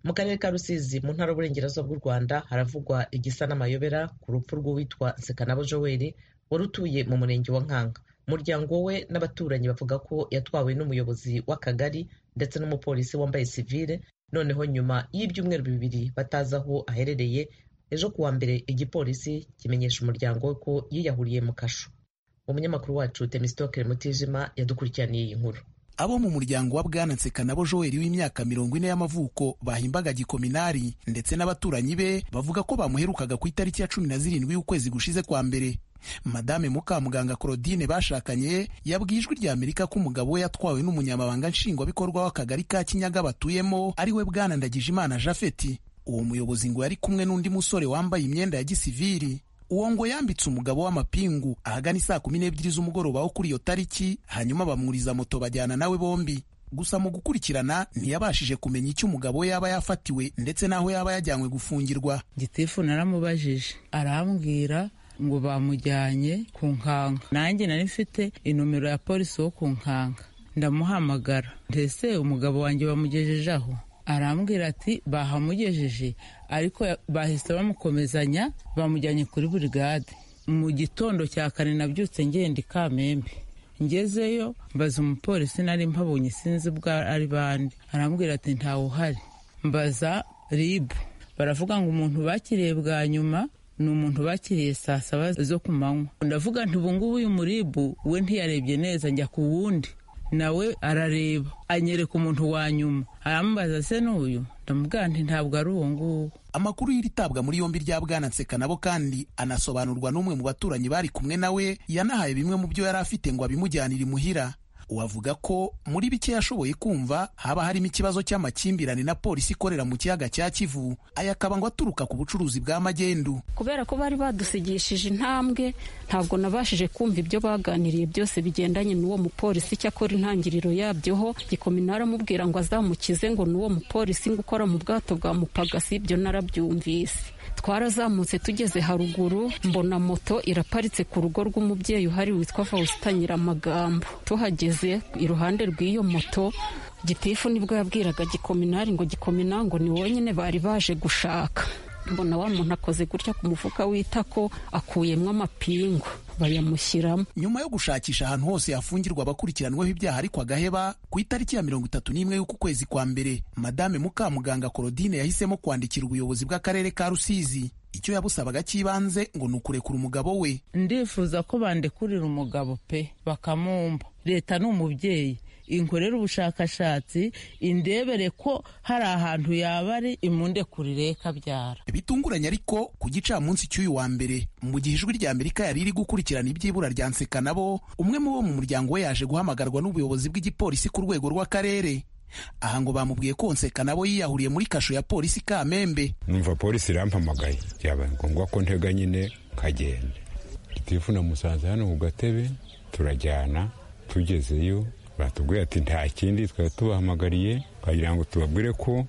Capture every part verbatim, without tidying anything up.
Mu karere ka Rusizi mu ntara y'Uburengerazuba bw'u Rwanda haravugwa igisa n'amayobera ku rupfu rw'uwitwa Nsekanabo Joel wari utuye mu murenge wa Nkanga. Umuryango we n'abaturanyi bavuga ko yatwawe n'umuyobozi w'akagari ndetse n'umupolisi wambaye sivile, noneho nyuma y'ibyumweru bibiri batazi aho aherereye, ejo kuwa mbere igipolisi kimenyesha umuryango we ko yiyahuriye mu kasho. Umunyamakuru wacu Temistokere Mutijima yadukurikiraniye iyi nkuru. Abo mu muryango wa Bwana Nsekanabo Joel w'imyaka mirongo ine y'amavuko bahimbaga gikominari ndetse n'abaturanyi be bavuga ko bamuherukaga ku itariki ya cumi na zirindwi y'ukwezi gushize kwa mbere. Madame Mukamuganga Claudine bashakanye yabwiye Ijwi rya Amerika ko umugabo we yatwawe n'umunyamabanga nshingwabikorwa w'akagari ka Kinyaga batuyemo ari we Bwana Ndagijimana Japhet. Uwo muyobozi ngo yari kumwe n'undi musore wambaye imyenda ya gisivili. Uwo ngo yambitse umugabo w'amapingu ahagana isaa kumi n'ebyiri z'umugoroba wo kuri iyo tariki, hanyuma bamwuriza moto bajyana nawe bombi. Gusa mu gukurikirana ntiyabashije kumenya icyo umugabo we yaba yafatiwe ndetse n'aho yaba yajyanywe gufungirwa. Gitifu naramubajije arambwira ngo bamujyanye ku Nkanga. Nanjye nari mfite inomero ya polisi wo ku Nkanga, ndamuhamagara ndetse umugabo wanjye bamugejeje aho. Arambwira ati bahamugejeje ariko bahise bamukomezanya bamujyanye kuri burigade. Mu gitondo cya kane nabyutse ngenda Kamembe, ngezeyo mbaza umupolisi nari mpabonye sinzi bwa ari bande. Arambwira ati ntawe uhari. Mbaza ribu, baravuga ngo umuntu bakiriye bwa nyuma ni umuntu bakiriye saa saba zo ku manywa. Ndavuga nti ubu ngubu uyu muribu we ntiyarebye neza, njya ku wundi nawe arareba anyereka umuntu wa nyuma. Aramubaza se n'uyu? Ndamubwira nti ntabwo ari uwo nguwo. Amakuru y'iritabwa muri yombi rya Bwana Nsekanabo kandi anasobanurwa n'umwe mu baturanyi bari kumwe nawe yanahaye bimwe mu byo yari afite ngo abimujyanire imuhira. Uwavuga ko muri bike yashoboye kumva haba harimo ikibazo cy'amakimbirane na polisi ikorera mu kiyaga cya Kivu, aya akaba ngo aturuka ku bucuruzi bwa magendu. Kubera ko bari badusigishije intambwe, ntabwo nabashije kumva ibyo baganiriye byose bigendanye n'uwo mupolisi. Cyakora intangiriro yabyoho gikominara amubwira ngo azamukize ngo n'uwo mupolisi ngo ukora mu bwato bwa Mupagasi, ibyo narabyumvise. Twarazamutse tugeze haruguru mbona moto iraparitse ku rugo rw'umubyeyi uhari witwa Faustin Nyiramagambo. Tuhageze iruhande rw'iyo moto, Gitifu nibwo yabwiraga gikominari ngo gikomina ngo ni wonyine bari baje gushaka. Mbona wa muntu akoze gutya ku mufuka w'itako akuyemwo amapingu bayamushyiramo. Nyuma yo gushakisha ahantu hose yafungirwa abakurikiranweho ibyaha ariko agaheba, ku itariki ya mirongo itatu n'imwe y'uku kwezi kwa mbere Madame Mukamuganga Claudine yahisemo kwandikira ubuyobozi bw'akarere ka Rusizi. Icyo yabusabaga cy'ibanze ngo ni ukurekura umugabo we. Ndifuza ko bandekurira umugabo pe bakamumba. Leta ni umubyeyi, inkorera ubushakashatsi indebere ko hari ahantu yaba ari imundekurire kabyara. Bitunguranye ariko ku gicamunsi cy'uyu wa mbere, mu gihe Ijwi rya Amerika yari iri gukurikirana ibyibura rya Nsekanabo, umwe mu bo mu muryango we yaje guhamagarwa n'ubuyobozi bw'igipolisi ku rwego rw'akarere. Aha ngo bamubwiye ko Nsekanabo yiyahuriye muri kasho ya polisi Kamembe. Numva polisi irampamagaye, byabaye ngombwa ko ntega nyine kagenda. Gitifu na musanze hano ku gatebe turajyana. Tugezeyo batubwiye ati nta kindi twari tubahamagariye, kugira ngo tubabwire ko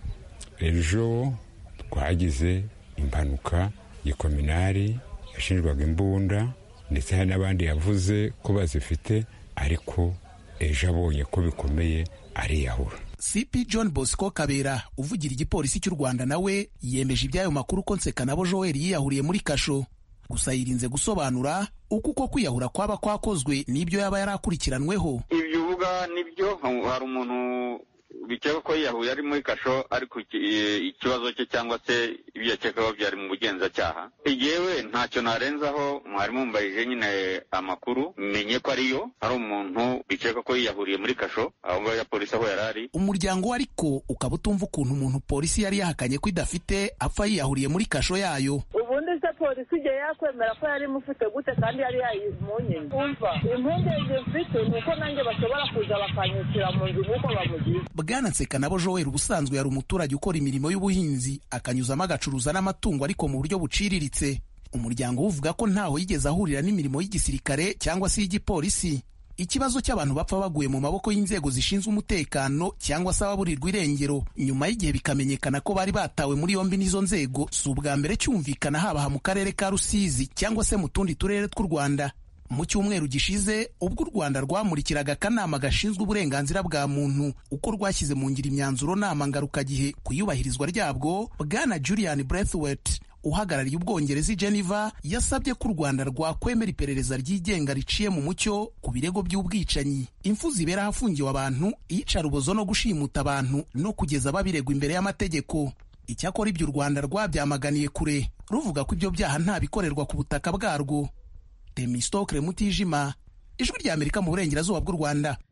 ejo twagize impanuka gikominari yashinjwaga imbunda ndetse hari n'abandi yavuze ko bazifite, ariko ejo abonye ko bikomeye ariyahura. C P John Bosco Kabera uvugira igipolisi cy'u Rwanda nawe yemeje ibyayo makuru ko Nsekanabo Joel yiyahuriye muri kasho. Gusa yirinze gusobanura uko uko kwiyahura kwaba kwakozwe n'ibyo yaba yarakurikiranweho. Ibyo uvuga nibyo, hari umuntu bikeka ko yiyahuye ari muri kasho, ariko ikibazo cye cyangwa se ibyo yakekaho byari mu bugenzacyaha. Yewe ntacyo narenzaho, mwari mumbarije nyine amakuru menye ko ariyo hari umuntu bikeka ko yiyahuriye muri kasho aho ngaho ya polisi aho yari ari. Umuryango ariko ukaba utumva ukuntu umuntu polisi yari yahakanye ko idafite apfa yiyahuriye muri kasho yayo. Ubundi se polisi igihe yakwemera ko yari imufite gute kandi yari yayimunye? Umva, impungenge mfite ni uko nanjye bashobora kuza bakanyukira mu nzu nk'uko bamugize. Bwana Nsekanabo Joel ubusanzwe yari umuturage ukora imirimo y'ubuhinzi, akanyuzamo agacuruza n'amatungo ariko mu buryo buciriritse. Umuryango uvuga ko ntaho yigeze ahurira n'imirimo y'igisirikare cyangwa se y'Igipolisi. Ikibazo cy'abantu bapfa baguye mu maboko y'inzego zishinzwe umutekano cyangwa se ababurirwa irengero nyuma y'igihe bikamenyekana ko bari batawe muri yombi n'izo nzego, si ubwa mbere cyumvikana haba mu karere ka Rusizi cyangwa se mu tundi turere tw'u Rwanda. mu cyumweru gishize ubwo u Rwanda rwamurikiraga akanama gashinzwe uburenganzira bwa muntu uko rwashyize mu ngiro imyanzuro nama ngarukagihe ku iyubahirizwa ryabwo, Bwana Julian Braithwaite uhagarariye Ubwongereza i Geneva yasabye ko u Rwanda rwakwemera iperereza ryigenga riciye mu mucyo ku birego by'ubwicanyi, impfu zibera ahafungiwe abantu, iyicarubozo no gushimuta abantu no kugeza babiregwa imbere y'amategeko. Icyakora ibyo u Rwanda rwabyamaganiye kure ruvuga ko ibyo byaha nta bikorerwa ku butaka bwarwo. Temistokle Mutijima, Ijwi ry'Amerika mu burengerazuba bw'u Rwanda.